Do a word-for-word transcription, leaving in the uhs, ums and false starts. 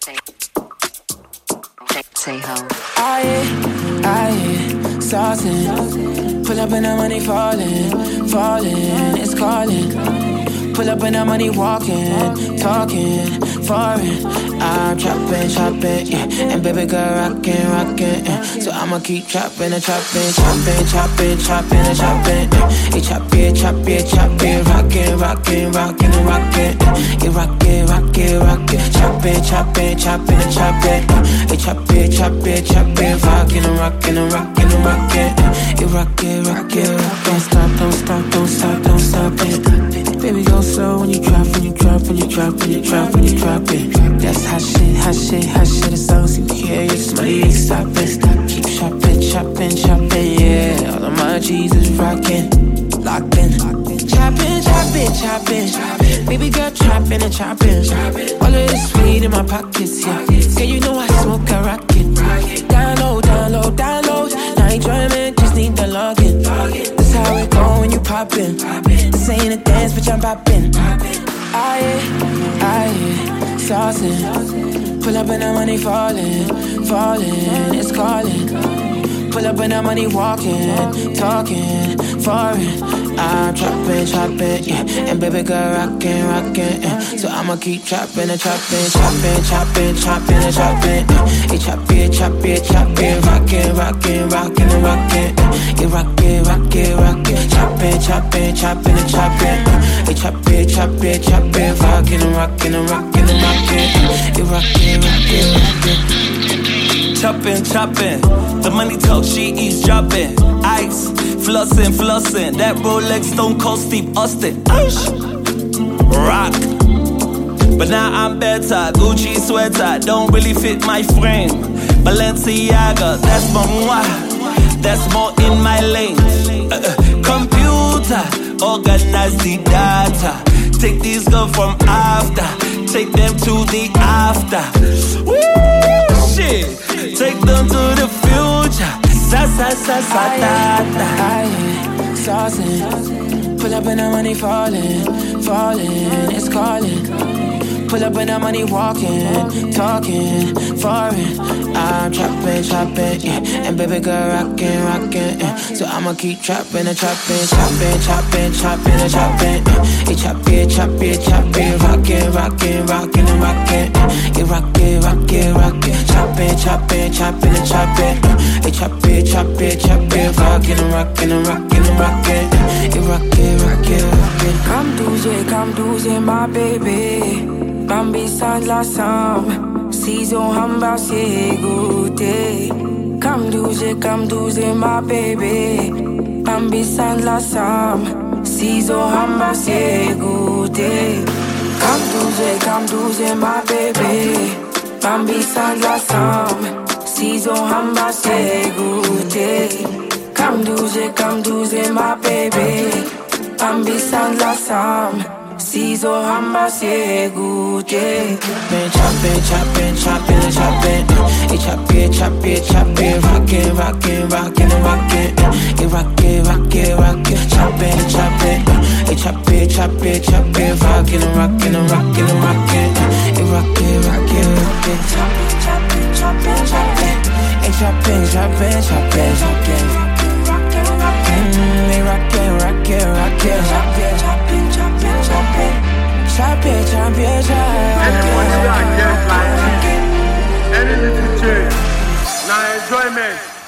Say ho. Aye, aye, saucing. Pull up and the money falling, falling, it's calling. Pull up and the money walking, talking, foreign. I'm trapping, chopping, yeah. And baby girl rocking, rocking, yeah. So I'ma keep chopping and chopping, chopping, chopping, chopping and chopping, yeah. It chop it, chop it, chop it, rocking, rocking, rocking and rocking, yeah. It rock it, rock it, rock it, chopping, chopping, chopping and chopping, yeah. It chop it, chop it, chop it, rocking and rocking and rocking and rocking, yeah. It rock it, rock it, rock it. Don't stop, don't stop, don't stop, don't stop it. Baby go slow when you drop, when you drop, when you drop, when you drop, when you drop it. That's hot shit, hot shit, hot shit. It's all seem curious, money ain't stopping. Stop, keep shopping, shopping, shopping, yeah. All of my G's is rocking, locked in. Chopping, chopping, chopping. Baby girl chopping and chopping. All of this weed in my pockets, yeah. Girl, you know I smoke a rocket. Down low, down low, down low. Now I ain't trying, just need the login. That's how it go when you poppin'. This ain't a dance, bitch, I'm poppin'. Aye, aye, saucin'. Pull up and the money falling, falling, it's calling. Pull up and the money walking, talking, foreign. I'm chopping, chopping, yeah. And baby girl rocking, rocking, yeah. So I'ma keep chopping and chopping, chopping, chopping, chopping and chopping, yeah. It chop it, chop it, chop it, rocking, rocking, rocking and rocking, yeah. It rock it, rock it, rock it, chopping, chopping, chopping and chopping, yeah. It chop it, chop it, chop it, rocking and rocking and rocking and rocking, yeah. It rock it, rock it, rock it. Chopping, chopping, the money talk, she eavesdropping. Ice, flossing, flossing, that Rolex Stone Cold Steve Austin. Ice. Rock, but now I'm better. Gucci sweater, don't really fit my frame. Balenciaga, that's more moi, that's more in my lane. uh, uh, Computer, organize the data. Take these girls from after, take them to the after. Woo, shit. Take them to the future. Sa sa sa sa da da. Aye, saucing. Pull up and the money falling, falling, it's calling. Pull up and the money walking, talking, foreign. I'm chopping, chopping, yeah. And baby girl rocking, rocking, yeah. So I'ma keep chopping and chopping, chopping, chopping, chopping and chopping, yeah. It chop it, chop it, chop it, rocking, rocking, rocking and rocking, yeah. It rock it, rock it, rock it, chopping, chopping, chopping and chopping, yeah. It chop it, chop it, chop it, rocking and rocking and rocking and rocking, yeah. It rock it, rock it, rock it. Come douce, come douce, my baby. Bambi sans la somme, si on hamba c'est goûté. Come douce, come douce, my baby. Bambi sans la somme, si on hamba c'est goûté. Come douce, come douce, my baby. Bambi sans la somme, si on hamba c'est goûté. Come douce, come douce, my baby. Bambi sans la somme. Sizo hamba se goûter. Been chopping, chopping, chopping and chopping. It chop it, chop it, chop it, rockin', rockin', rockin' and rockin'. It rock it, rock it, rock it, chopping, chopping. It chop it, chop it, chop it, rockin' and rockin' and rockin' and rockin'. It rock it, rock it, rock it, chopping, chopping, chopping, chopping. It chopping, chopping, chopping, chopping. Mmm, it rock it, rock it, rock it, chopping, chopping, chopping, chopping. Chop it, chop it, chop it. Anyone you like, yes, like any little change. Now enjoyment.